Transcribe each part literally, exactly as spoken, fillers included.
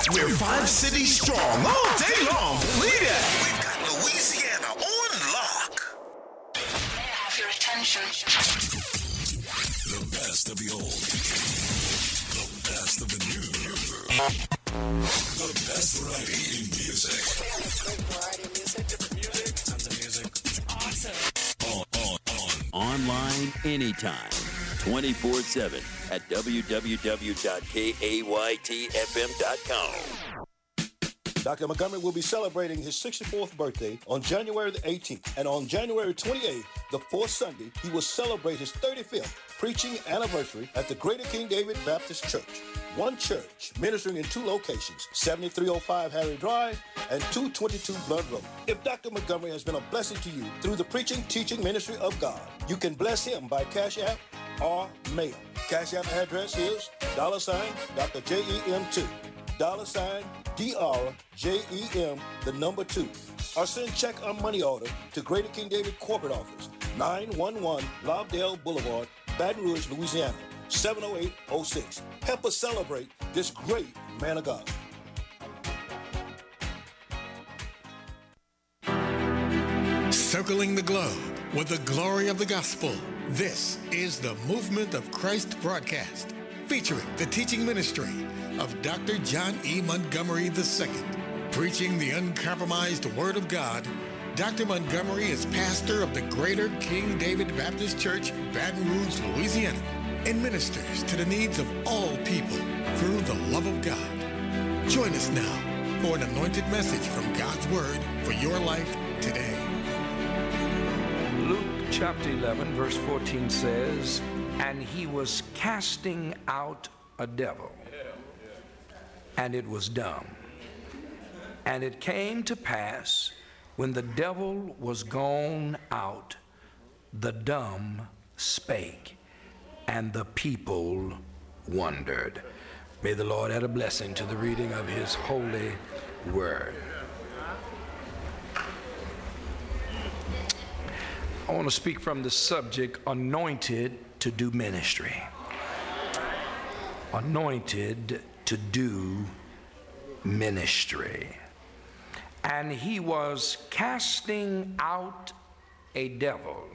We're five cities strong all day long. Believe that. We've got Louisiana on lock. May I have your attention? The best of the old. The best of the new. The best variety in music. Great variety of music. Different music. Tons of music. Awesome. On, on, on. Online anytime. twenty-four seven at w w w dot kayt f m dot com. Doctor Montgomery will be celebrating his sixty-fourth birthday on January the eighteenth. And on January twenty-eighth, the fourth Sunday, he will celebrate his thirty-fifth preaching anniversary at the Greater King David Baptist Church. One church, ministering in two locations, seventy-three oh five Harry Drive and two twenty-two Blood Road. If Doctor Montgomery has been a blessing to you through the preaching, teaching ministry of God, you can bless him by Cash App or mail. Cash App address is dollar sign Doctor J E M two, dollar sign D R J E M, the number two. Or send check or money order to Greater King David Corporate Office, nine one one Lobdell Boulevard, Baton Rouge, Louisiana, seven oh eight oh six. Help us celebrate this great man of God. Circling the globe with the glory of the gospel. This is the Movement of Christ broadcast, featuring the teaching ministry of Doctor John E. Montgomery the Second. Preaching the uncompromised Word of God, Doctor Montgomery is pastor of the Greater King David Baptist Church, Baton Rouge, Louisiana, and ministers to the needs of all people through the love of God. Join us now for an anointed message from God's Word for your life today. Luke chapter eleven, verse fourteen says, and he was casting out a devil, and it was dumb. And it came to pass, when the devil was gone out, the dumb spake, and the people wondered. May the Lord add a blessing to the reading of his holy word. I want to speak from the subject, anointed to do ministry. Anointed to do ministry. And he was casting out a devil,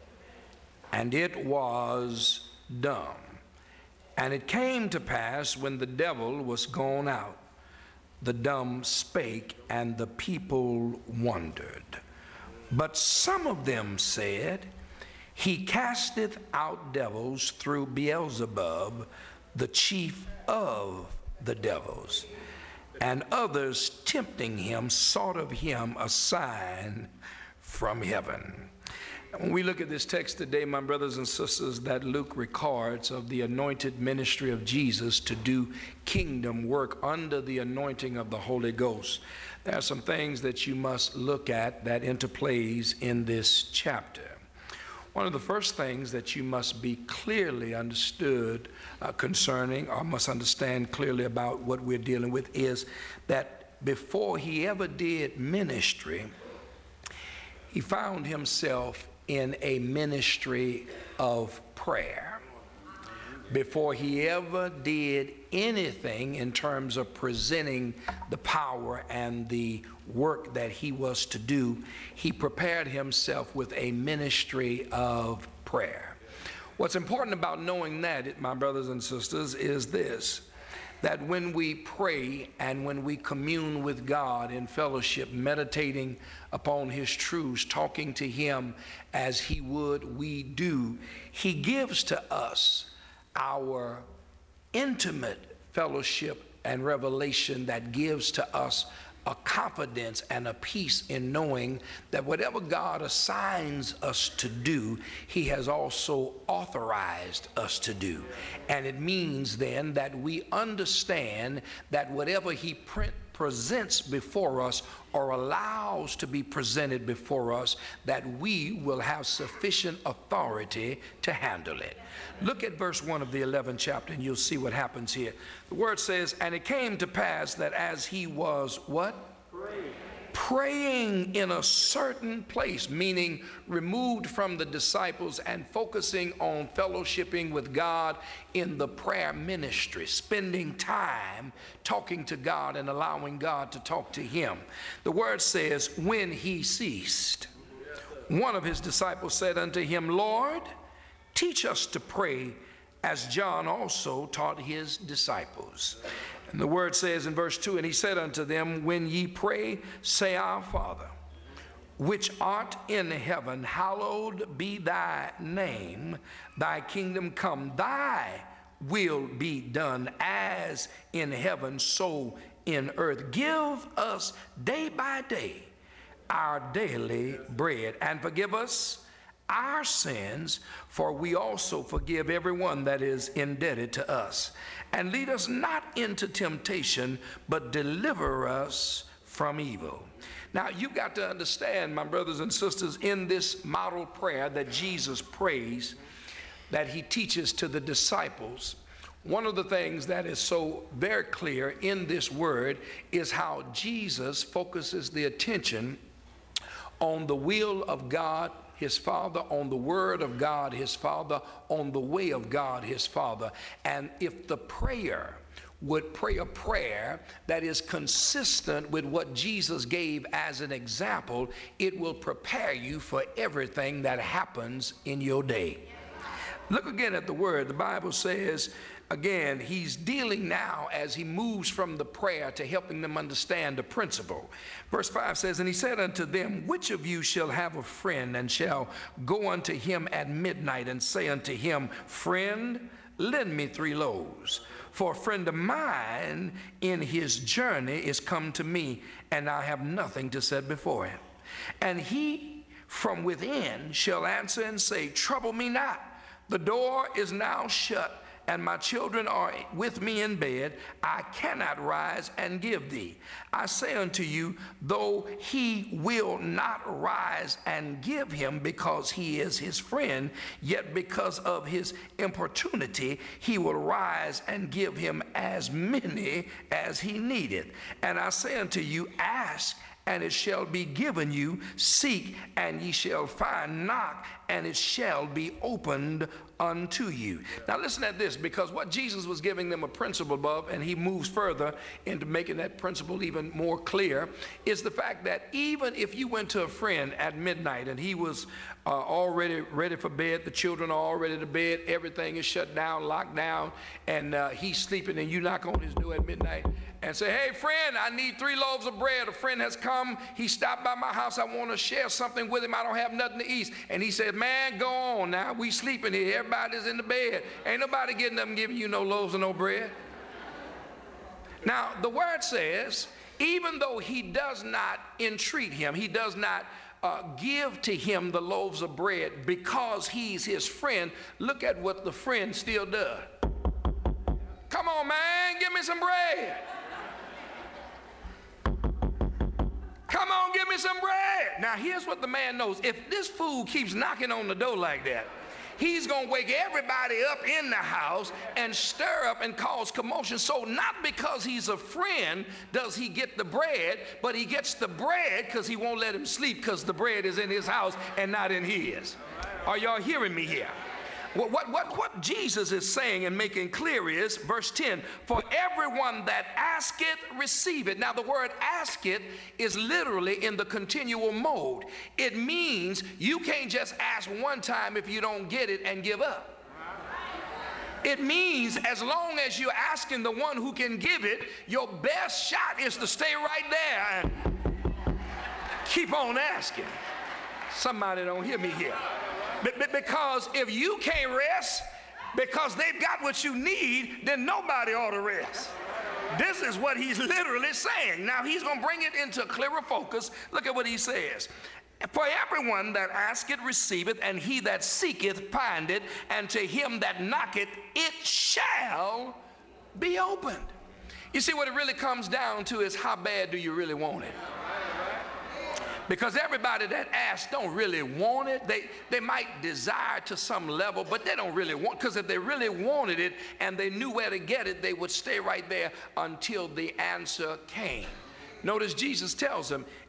and it was dumb. And it came to pass, when the devil was gone out, the dumb spake, and the people wondered. But some of them said, he casteth out devils through Beelzebub, the chief of the devils. And others, tempting him, sought of him a sign from heaven. When we look at this text today, my brothers and sisters, that Luke records of the anointed ministry of Jesus to do kingdom work under the anointing of the Holy Ghost, there are some things that you must look at that interplays in this chapter. One of the first things that you must be clearly understood uh, concerning, or must understand clearly about what we're dealing with, is that before he ever did ministry, he found himself in a ministry of prayer. Before he ever did anything in terms of presenting the power and the work that he was to do, he prepared himself with a ministry of prayer. What's important about knowing that, my brothers and sisters, is this: that when we pray and when we commune with God in fellowship, meditating upon his truths, talking to him as he would we do, he gives to us our intimate fellowship and revelation that gives to us a confidence and a peace in knowing that whatever God assigns us to do, he has also authorized us to do. And it means then that we understand that whatever he print presents before us or allows to be presented before us, that we will have sufficient authority to handle it. Look at verse one of the eleventh chapter and you'll see what happens here. The word says, and it came to pass that as he was what? Praying. praying in a certain place, meaning removed from the disciples and focusing on fellowshipping with God in the prayer ministry, spending time talking to God and allowing God to talk to him. The word says, when he ceased, one of his disciples said unto him, Lord, teach us to pray as John also taught his disciples. And the word says in verse two, and he said unto them, when ye pray, say, Our Father, which art in heaven, hallowed be thy name, thy kingdom come, thy will be done as in heaven, so in earth. Give us day by day our daily bread, and forgive us our sins, for we also forgive everyone that is indebted to us. And lead us not into temptation, but deliver us from evil. Now, you've got to understand, my brothers and sisters, in this model prayer that Jesus prays, that he teaches to the disciples, one of the things that is so very clear in this word is how Jesus focuses the attention on the will of God, his Father, on the word of God, his Father, on the way of God, his Father. And if the prayer would pray a prayer that is consistent with what Jesus gave as an example, it will prepare you for everything that happens in your day. Look again at the word. The Bible says, again, he's dealing now as he moves from the prayer to helping them understand the principle. Verse five says, and he said unto them, which of you shall have a friend, and shall go unto him at midnight, and say unto him, Friend, lend me three loaves. For a friend of mine in his journey is come to me, and I have nothing to set before him. And he from within shall answer and say, Trouble me not. The door is now shut, and my children are with me in bed. I cannot rise and give thee. I say unto you, though he will not rise and give him because he is his friend, yet because of his importunity, he will rise and give him as many as he needeth. And I say unto you, ask, and it shall be given you. Seek, and ye shall find. Knock, and it shall be opened unto you. Now listen at this, because what Jesus was giving them a principle above, and he moves further into making that principle even more clear, is the fact that even if you went to a friend at midnight and he was uh, already ready for bed, the children are already to bed, everything is shut down, locked down, and uh, he's sleeping, and you knock on his door at midnight and say, Hey friend, I need three loaves of bread. A friend has come, he stopped by my house, I want to share something with him, I don't have nothing to eat. And he said, man, go on now, we sleeping here, everybody's in the bed, ain't nobody getting up and giving you no loaves and no bread. Now the word says, even though he does not entreat him, he does not uh, give to him the loaves of bread because he's his friend, look at what the friend still does. Come on, man, give me some bread. Come on, give me some bread. Now, here's what the man knows. If this fool keeps knocking on the door like that, he's going to wake everybody up in the house and stir up and cause commotion. So not because he's a friend does he get the bread, but he gets the bread because he won't let him sleep because the bread is in his house and not in his. Are y'all hearing me here? What, what, what, what Jesus is saying and making clear is, verse ten, for everyone that asketh, receive it. Now the word asketh is literally in the continual mode. It means you can't just ask one time if you don't get it and give up. It means as long as you're asking the one who can give it, your best shot is to stay right there and keep on asking. Somebody don't hear me here. Because if you can't rest because they've got what you need, then nobody ought to rest. This is what he's literally saying. Now he's going to bring it into clearer focus. Look at what he says. For everyone that asketh receiveth, and he that seeketh findeth, and to him that knocketh it shall be opened. You see, what it really comes down to is how bad do you really want it? Because everybody that asks don't really want it. They, they might desire to some level, but they don't really want, because if they really wanted it and they knew where to get it, they would stay right there until the answer came. Notice Jesus tells them,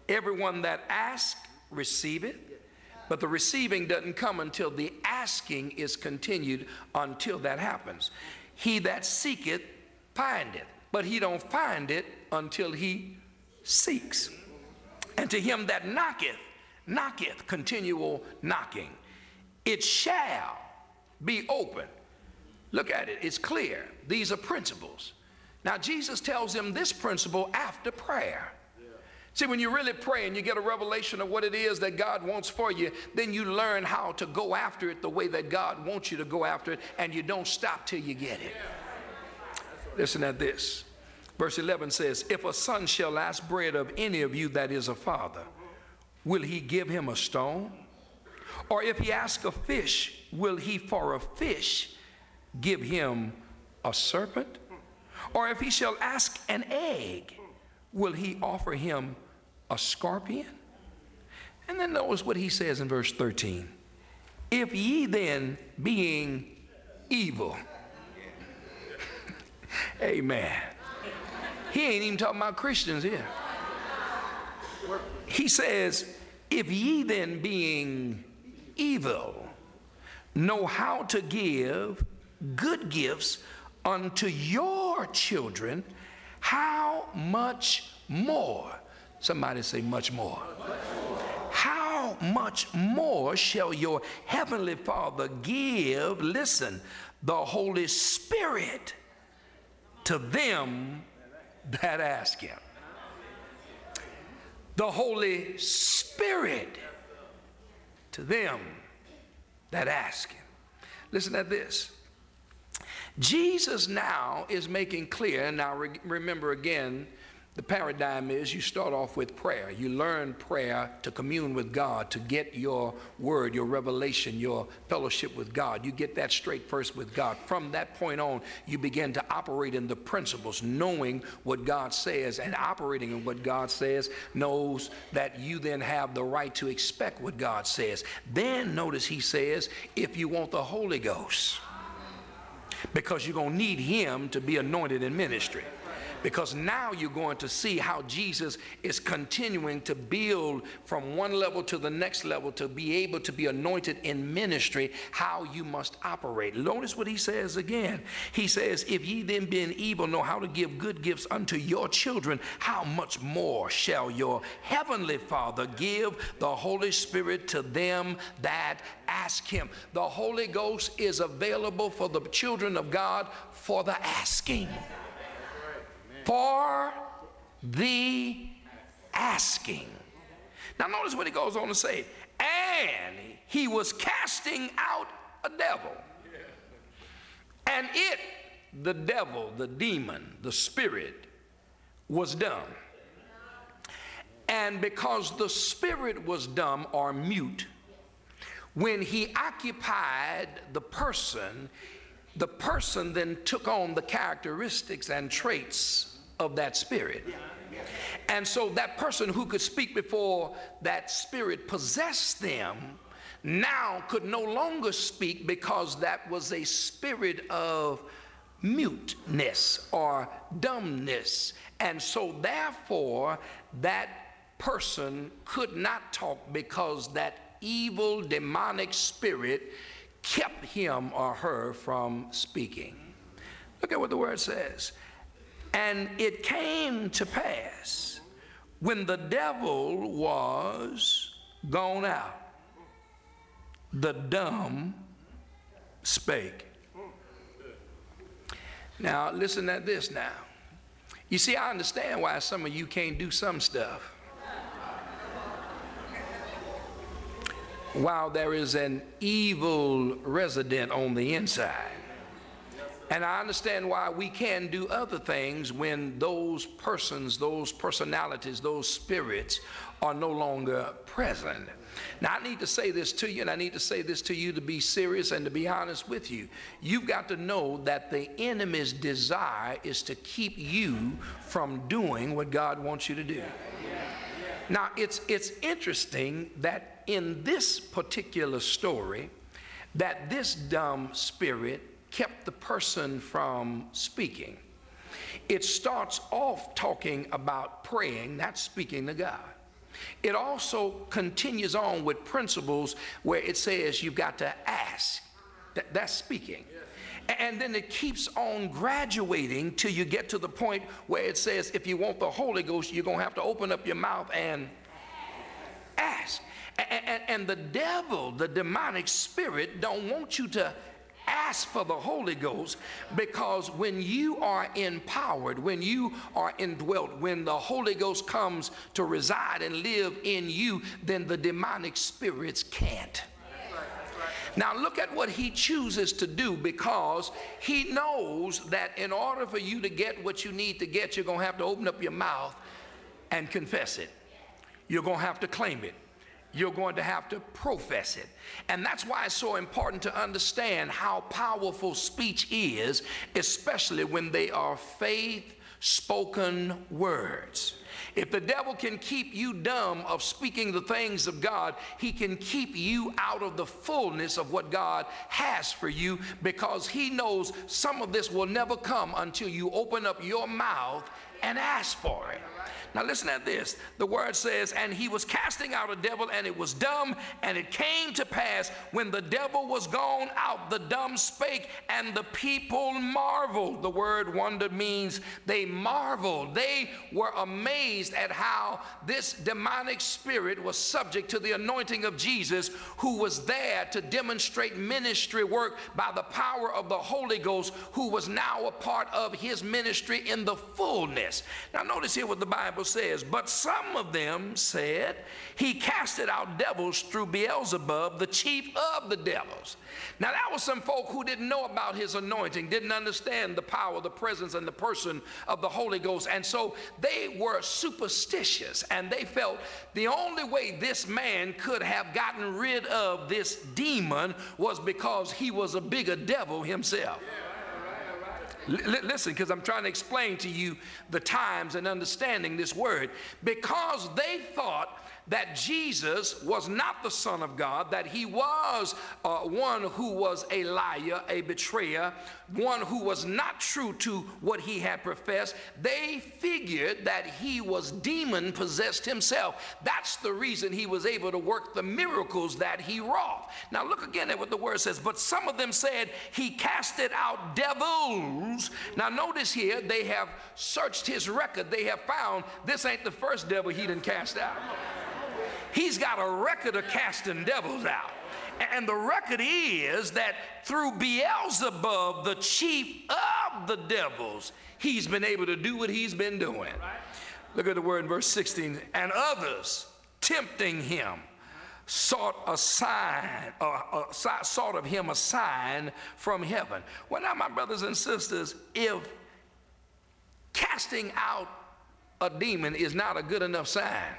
Everyone that asks, receive it. But the receiving doesn't come until the asking is continued until that happens. He that seeketh, findeth. But he don't find it until he seeks. And to him that knocketh, knocketh, continual knocking, it shall be open. Look at it, it's clear. These are principles. Now Jesus tells them this principle after prayer. See, when you really pray and you get a revelation of what it is that God wants for you, then you learn how to go after it the way that God wants you to go after it, and you don't stop till you get it. Listen at this. Verse eleven says, if a son shall ask bread of any of you that is a father, will he give him a stone? Or if he ask a fish, will he for a fish give him a serpent? Or if he shall ask an egg, will he offer him a scorpion? And then notice what he says in verse thirteen. If ye then, being evil, amen. He ain't even talking about Christians here. He says, if ye then, being evil, know how to give good gifts unto your children, how much more? Somebody say much more. How much more shall your heavenly Father give, listen, the Holy Spirit to them that ask him? The Holy Spirit to them that ask him. Listen at this. Jesus now is making clear, and now re remember again, the paradigm is you start off with prayer. You learn prayer to commune with God, to get your word, your revelation, your fellowship with God. You get that straight first with God. From that point on, you begin to operate in the principles, knowing what God says, and operating in what God says knows that you then have the right to expect what God says. Then notice he says, if you want the Holy Ghost, because you're going to need him to be anointed in ministry. Because now you're going to see how Jesus is continuing to build from one level to the next level to be able to be anointed in ministry, how you must operate. Notice what he says again. He says, if ye then being evil know how to give good gifts unto your children, how much more shall your heavenly Father give the Holy Spirit to them that ask him? The Holy Ghost is available for the children of God for the asking. For the asking. Now notice what he goes on to say. And he was casting out a devil. And it, the devil, the demon, the spirit, was dumb. And because the spirit was dumb or mute, when he occupied the person, the person then took on the characteristics and traits of that spirit. And so that person who could speak before that spirit possessed them now could no longer speak, because that was a spirit of muteness or dumbness. And so therefore that person could not talk, because that evil demonic spirit kept him or her from speaking. Look at what the word says. And it came to pass, when the devil was gone out, the dumb spake. Now listen at this now. You see, I understand why some of you can't do some stuff while there is an evil resident on the inside. And I understand why we can do other things when those persons, those personalities, those spirits are no longer present. Now, I need to say this to you, and I need to say this to you to be serious and to be honest with you. You've got to know that the enemy's desire is to keep you from doing what God wants you to do. Now, it's, it's interesting that in this particular story, that this dumb spirit kept the person from speaking. It starts off talking about praying, not speaking to God. It also continues on with principles where it says you've got to ask. That, that's speaking. And then it keeps on graduating till you get to the point where it says if you want the Holy Ghost, you're going to have to open up your mouth and ask. And, and, and the devil, the demonic spirit, don't want you to ask for the Holy Ghost, because when you are empowered, when you are indwelt, when the Holy Ghost comes to reside and live in you, then the demonic spirits can't. Now look at what he chooses to do, because he knows that in order for you to get what you need to get, you're going to have to open up your mouth and confess it. You're going to have to claim it. You're going to have to profess it. And that's why it's so important to understand how powerful speech is, especially when they are faith-spoken words. If the devil can keep you dumb of speaking the things of God, he can keep you out of the fullness of what God has for you, because he knows some of this will never come until you open up your mouth and ask for it. Now listen at this. The word says, and he was casting out a devil, and it was dumb, and it came to pass when the devil was gone out, the dumb spake, and the people marveled. The word wonder means they marveled. They were amazed at how this demonic spirit was subject to the anointing of Jesus, who was there to demonstrate ministry work by the power of the Holy Ghost, who was now a part of his ministry in the fullness. Now notice here what the Bible says. But some of them said, he casted out devils through Beelzebub, the chief of the devils. Now that was some folk who didn't know about his anointing, didn't understand the power, the presence, and the person of the Holy Ghost. And so they were superstitious, and they felt the only way this man could have gotten rid of this demon was because he was a bigger devil himself. L listen, because I'm trying to explain to you the times and understanding this word. Because they thought that Jesus was not the Son of God, that he was uh, one who was a liar, a betrayer, one who was not true to what he had professed. They figured that he was demon-possessed himself. That's the reason he was able to work the miracles that he wrought. Now look again at what the word says. But some of them said he casted out devils. Now notice here, they have searched his record. They have found this ain't the first devil he done cast out. He's got a record of casting devils out. And the record is that through Beelzebub, the chief of the devils, he's been able to do what he's been doing. Look at the word in verse sixteen. And others, tempting him, sought a sign, uh, uh, sought of him a sign from heaven. Well, now, my brothers and sisters, if casting out a demon is not a good enough sign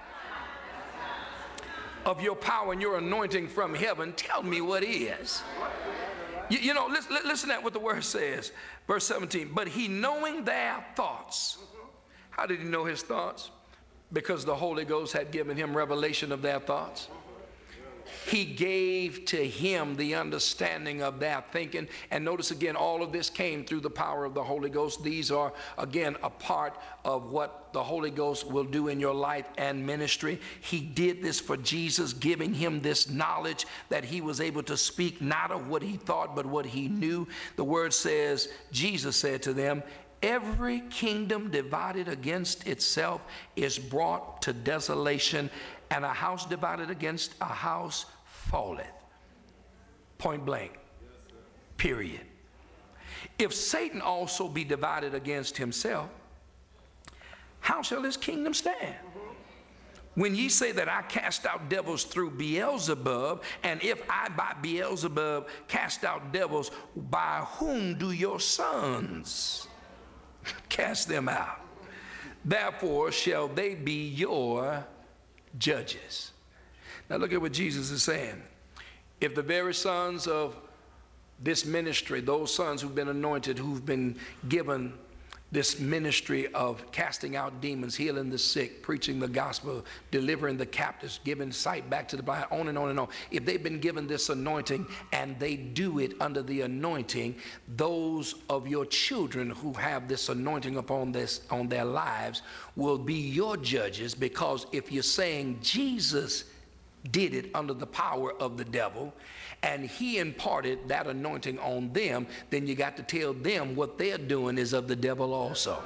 of your power and your anointing from heaven, tell me what is. You, you know, listen, listen at what the word says, verse seventeen. But he, knowing their thoughts. How did he know his thoughts? Because the Holy Ghost had given him revelation of their thoughts. He gave to him the understanding of their thinking. And notice again, all of this came through the power of the Holy Ghost. These are, again, a part of what the Holy Ghost will do in your life and ministry. He did this for Jesus, giving him this knowledge that he was able to speak not of what he thought, but what he knew. The word says, Jesus said to them, every kingdom divided against itself is brought to desolation, and a house divided against a house falleth. Point blank. Period. If Satan also be divided against himself, how shall his kingdom stand? When ye say that I cast out devils through Beelzebub, and if I by Beelzebub cast out devils, by whom do your sons cast them out? Therefore shall they be your judges. Now look at what Jesus is saying. If the very sons of this ministry, those sons who've been anointed, who've been given this ministry of casting out demons, healing the sick, preaching the gospel, delivering the captives, giving sight back to the blind, on and on and on. If they've been given this anointing and they do it under the anointing, those of your children who have this anointing upon this on their lives will be your judges, because if you're saying Jesus did it under the power of the devil and he imparted that anointing on them, then you got to tell them what they're doing is of the devil also.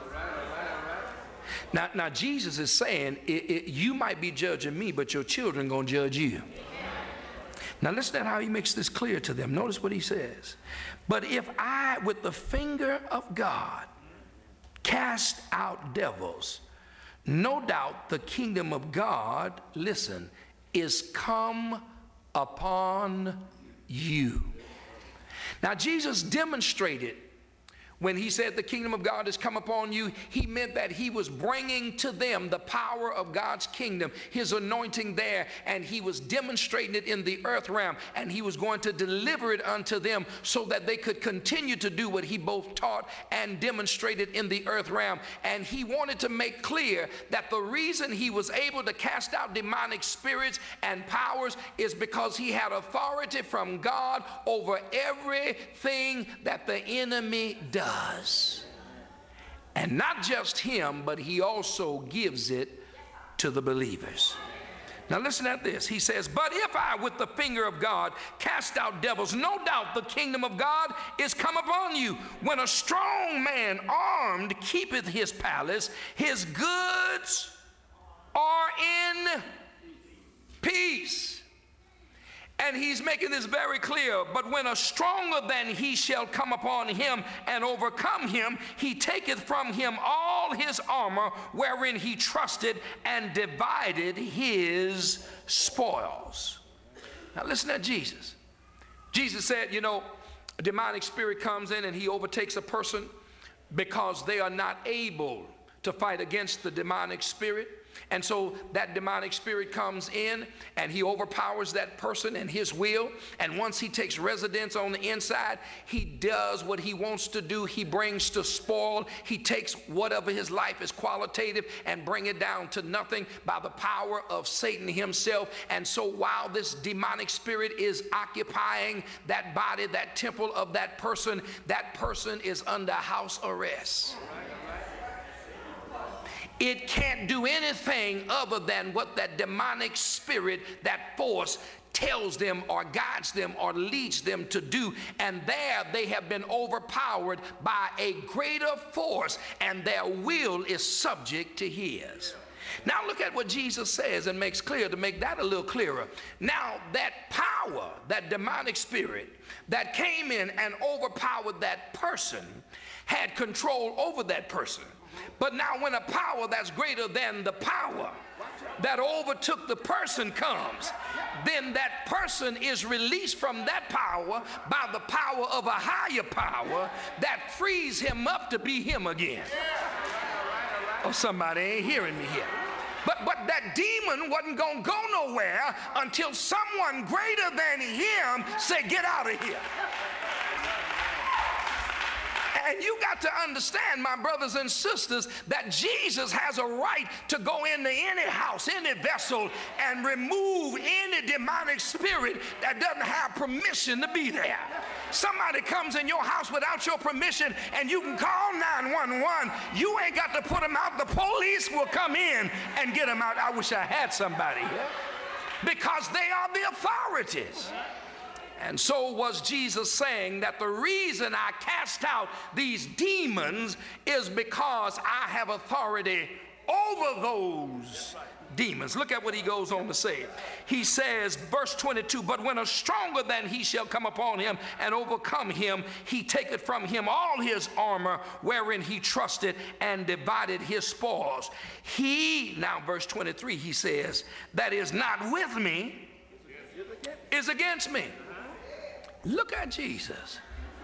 Now, now Jesus is saying it, it, you might be judging me, but your children gonna judge you. Now listen to how he makes this clear to them. Notice what he says. But if I, with the finger of God, cast out devils, no doubt the kingdom of God, listen, is come upon you. Now Jesus demonstrated when he said the kingdom of God has come upon you, he meant that he was bringing to them the power of God's kingdom, his anointing there, and he was demonstrating it in the earth realm, and he was going to deliver it unto them so that they could continue to do what he both taught and demonstrated in the earth realm. And he wanted to make clear that the reason he was able to cast out demonic spirits and powers is because he had authority from God over everything that the enemy does. Does. And not just him, but he also gives it to the believers. Now listen at this. He says, but if I with the finger of God cast out devils, no doubt the kingdom of God is come upon you. When a strong man armed keepeth his palace, his goods are in peace. And he's making this very clear. But when a stronger than he shall come upon him and overcome him, he taketh from him all his armor wherein he trusted, and divided his spoils. Now listen to Jesus. Jesus said, you know, a demonic spirit comes in and he overtakes a person because they are not able to fight against the demonic spirit. And so that demonic spirit comes in and he overpowers that person and his will. And once he takes residence on the inside, he does what he wants to do. He brings to spoil. He takes whatever his life is qualitative and bring it down to nothing by the power of Satan himself. And so while this demonic spirit is occupying that body, that temple of that person, that person is under house arrest. It can't do anything other than what that demonic spirit, that force, tells them or guides them or leads them to do. And there they have been overpowered by a greater force, and their will is subject to his. Now look at what Jesus says and makes clear to make that a little clearer. Now that power, that demonic spirit that came in and overpowered that person, had control over that person. But now when a power that's greater than the power that overtook the person comes, then that person is released from that power by the power of a higher power that frees him up to be him again. Oh, somebody ain't hearing me here. But, but that demon wasn't going to go nowhere until someone greater than him said, get out of here. And you got to understand, my brothers and sisters, that Jesus has a right to go into any house, any vessel, and remove any demonic spirit that doesn't have permission to be there. Somebody comes in your house without your permission, and you can call nine one one. You ain't got to put them out. The police will come in and get them out. I wish I had somebody here. Because they are the authorities. And so was Jesus saying that the reason I cast out these demons is because I have authority over those demons. Look at what he goes on to say. He says, verse twenty-two, but when a stronger than he shall come upon him and overcome him, he taketh from him all his armor wherein he trusted, and divided his spoils. He, now verse twenty-three, he says, that is not with me is against me. Look at Jesus.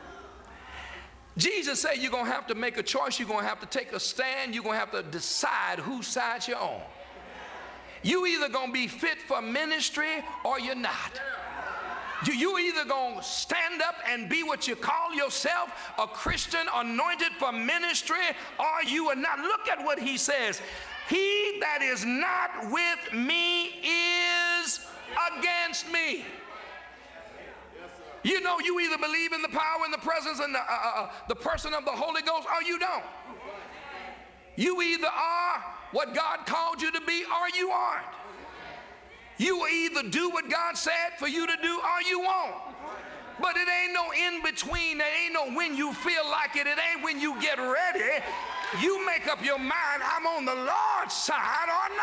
Jesus said you're going to have to make a choice. You're going to have to take a stand. You're going to have to decide whose side you're on. You either going to be fit for ministry or you're not. You, you either going to stand up and be what you call yourself, a Christian anointed for ministry, or you are not. Look at what he says. He that is not with me is against me. You know, you either believe in the power and the presence and the, uh, uh, the person of the Holy Ghost, or you don't. You either are what God called you to be, or you aren't. You will either do what God said for you to do, or you won't. But it ain't no in between. There ain't no when you feel like it. It ain't when you get ready. You make up your mind, I'm on the Lord's side or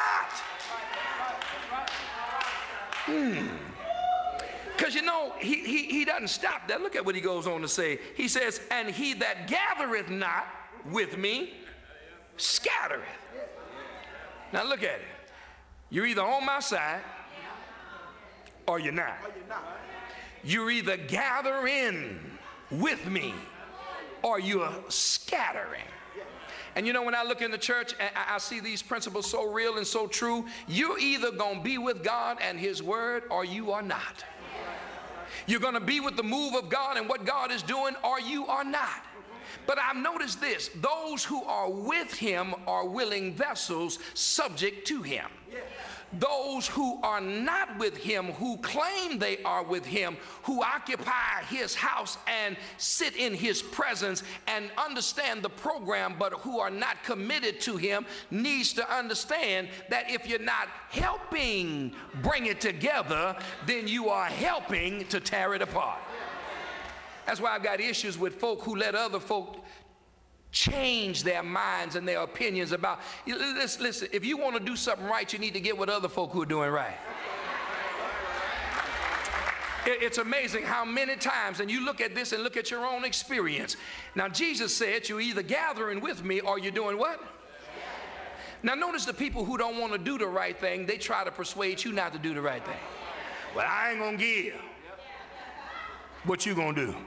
not. Hmm. Because you know, he, he, he doesn't stop there. Look at what he goes on to say. He says, and he that gathereth not with me scattereth. Now look at it. You're either on my side or you're not. You're either gathering with me or you're scattering. And you know, when I look in the church and I see these principles so real and so true, you're either going to be with God and his word or you are not. You're going to be with the move of God and what God is doing or you are not. But I've noticed this, those who are with him are willing vessels subject to him. Those who are not with him, who claim they are with him, who occupy his house and sit in his presence and understand the program, but who are not committed to him, needs to understand that if you're not helping bring it together, then you are helping to tear it apart. That's why I've got issues with folk who let other folk change their minds and their opinions about. Listen, listen, if you want to do something right, you need to get with other folk who are doing right. It's amazing how many times, and you look at this and look at your own experience. Now, Jesus said, you're either gathering with me or you're doing what? Now, notice the people who don't want to do the right thing, they try to persuade you not to do the right thing. Well, I ain't going to give. What you going to do?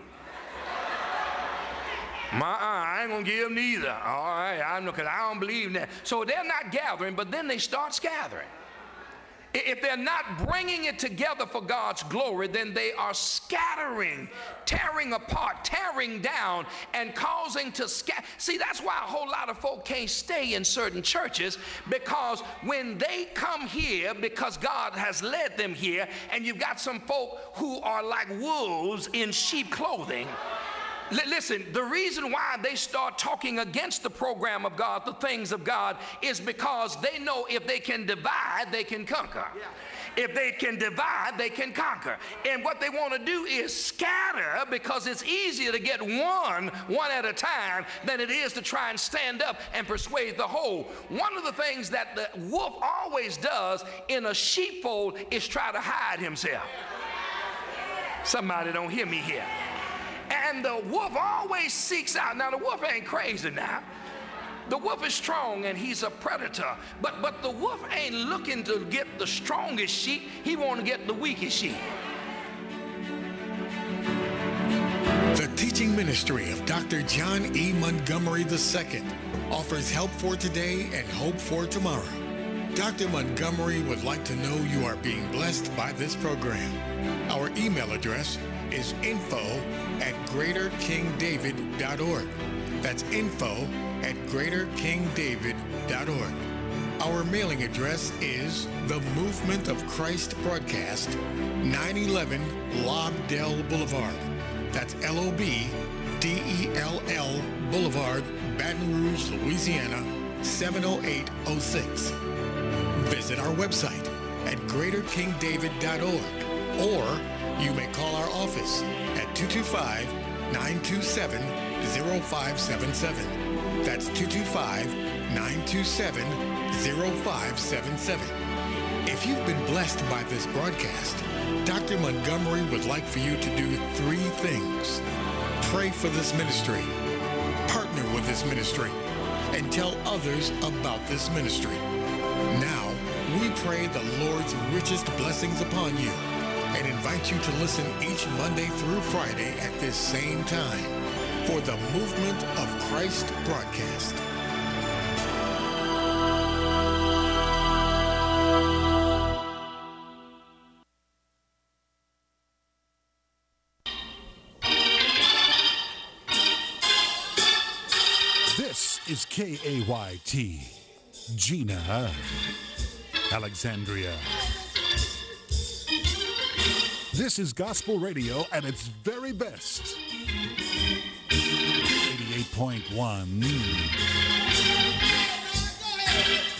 My, uh, I ain't going to give neither. All right, I know, because I don't believe in that. So they're not gathering, but then they start scattering. If they're not bringing it together for God's glory, then they are scattering, tearing apart, tearing down, and causing to scatter. See, that's why a whole lot of folk can't stay in certain churches, because when they come here, because God has led them here, and you've got some folk who are like wolves in sheep clothing. Listen, the reason why they start talking against the program of God, the things of God, is because they know if they can divide, they can conquer. If they can divide, they can conquer. And what they want to do is scatter, because it's easier to get one, one at a time, than it is to try and stand up and persuade the whole. One of the things that the wolf always does in a sheepfold is try to hide himself. Somebody don't hear me here. And the wolf always seeks out. Now, the wolf ain't crazy now. The wolf is strong and he's a predator. But, but the wolf ain't looking to get the strongest sheep. He want to get the weakest sheep. The teaching ministry of Doctor John E. Montgomery the Second offers help for today and hope for tomorrow. Doctor Montgomery would like to know you are being blessed by this program. Our email address is info at greater king david dot org. That's info at greater king david dot org. Our mailing address is The Movement of Christ Broadcast, nine eleven Lobdell Boulevard. That's L O B D E L L Boulevard, Baton Rouge, Louisiana, seven oh eight oh six. Visit our website at greater king david dot org, or you may call our office at two two five, nine two seven, zero five seven seven. That's two two five, nine two seven, zero five seven seven. If you've been blessed by this broadcast, Doctor Montgomery would like for you to do three things. Pray for this ministry, partner with this ministry, and tell others about this ministry. Now, we pray the Lord's richest blessings upon you, and invite you to listen each Monday through Friday at this same time for the Movement of Christ broadcast. K A Y T, Gina, Alexandria. This is gospel radio at its very best. eighty-eight point one.